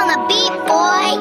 on the beat, boy.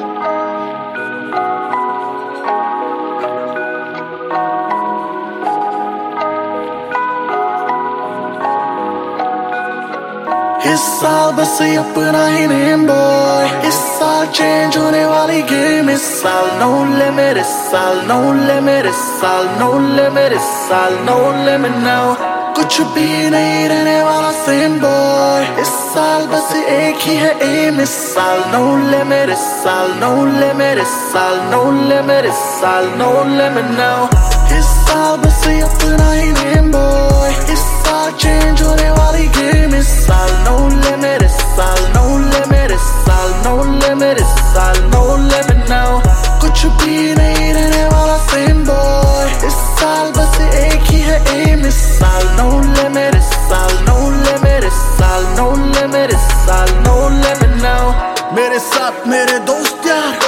इस साल बस अपना ही नेम बॉय, इस साल चेंज होने वाली गेम, इस साल नो लिमिट, इस साल नो लिमिट, इस साल नो लिमिट, इस साल नो लिमिट नाउ। कुछ भी नहीं रहने वाला सेम बॉय, इस साल बस एक ही है एम, इस साल नो लिमिट, इस साल नो लिमिट, इस साल नो लिमिट, इस साल नो लिमिट नाउ। इस साल बस अपना ही नेम बॉय, इस साल चेंज होने वाली गेम, इस साल नो लिमिट, इस साल नो लिमिट, इस साल नो लिमिट, इस साल नो लिमिट नाउ। कुछ भी नहीं रहने वाला सेम बॉय, इस साल बस एक ही है एम, इस साल नो लिमिट, इस साल नो लिमिट, इस साल नो लिमिट, इस साल नो लिमिट नाउ। मेरे साथ मेरे दोस्त यार,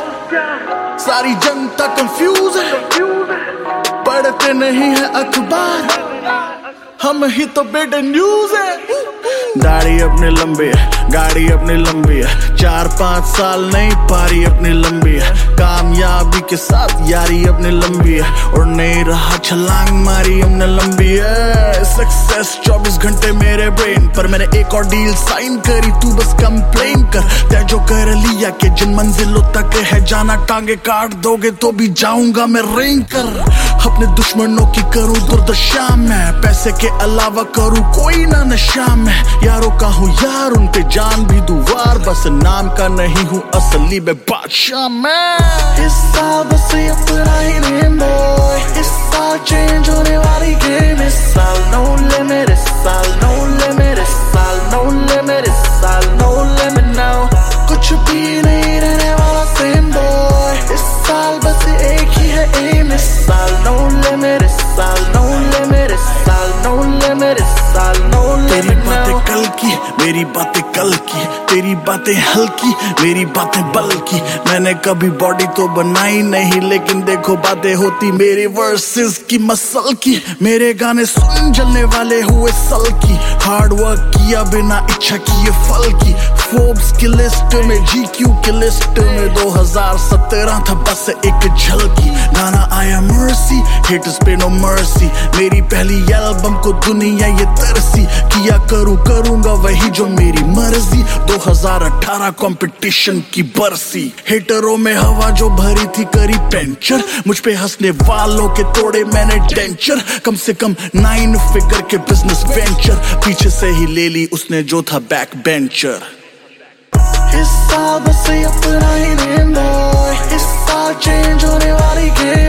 सारी जनता कंफ्यूज है, पढ़ते नहीं है अखबार, हम ही तो बेड न्यूज है। दाढ़ी अपनी लंबी है, गाड़ी अपनी लंबी है, 4-5 साल नहीं पारी अपनी लंबी है, कामयाबी के साथ यारी अपनी लंबी है, और नहीं रहा छलांग मारी हमने लंबी है। सक्सेस 24 घंटे मेरे ब्रेन पर, मैंने एक और डील साइन करी, तू बस कंप्लेन कर। तय जो कर लिया कि जिन मंजिलों तक है जाना, टांगे काट दोगे तो भी जाऊंगा मैं रेंग कर। अपने दुश्मनों की करूं दुर्दशा में, पैसे के अलावा करूं कोई ना नशा में, यारों का हूँ यार उन पे जान भी दुआर, बस नाम का नहीं हूँ असली में बादशाह मैं। इस साल बस अपना ही नेम बॉय, इस साल चेंज होने वाली गेम, इस साल नो लिमिट, इस साल नो लिमिट, इस साल नो लिमिट, इस साल नो लिमिट नाउ। कुछ भी नहीं रहने वाला सेम बॉय, इस साल बस एक ही है एम, इस साल नो लिमिट, इस साल नो लिमिट, इस साल नो लिमिट, इस साल नो लिमिट नाउ। कल की मेरी बातें कल की, तेरी बातें हल्की मेरी बातें बल्कि, मैंने कभी बॉडी तो बनाई नहीं, लेकिन देखो बातें होती मेरी वर्सेस की मसल की। मेरे गाने सुन जलने वाले हुए सल की, हार्ड वर्क किया बिना इच्छा किए फल की। फोर्ब्स की लिस्ट में, GQ की लिस्ट में 2017 था बस एक झलकी। गाना आया मर्सी, हेटर्स पे नो मर्सी, मेरी पहली एल्बम को दुनिया ये तरसी, किया करूंगा वही जो मेरी मर्जी। 2018 कंपटीशन की बरसी, हेटरों में हवा जो भरी थी करी पेंचर, मुझ पे हंसने वालों के तोड़े मैंने डेंचर। कम से कम 9 फिगर के बिजनेस वेंचर, पीछे से ही ले ली उसने जो था बैक बेंचर। इस साल बस अपना ही नेम बॉय, इस साल चेंज होने वाली गेम,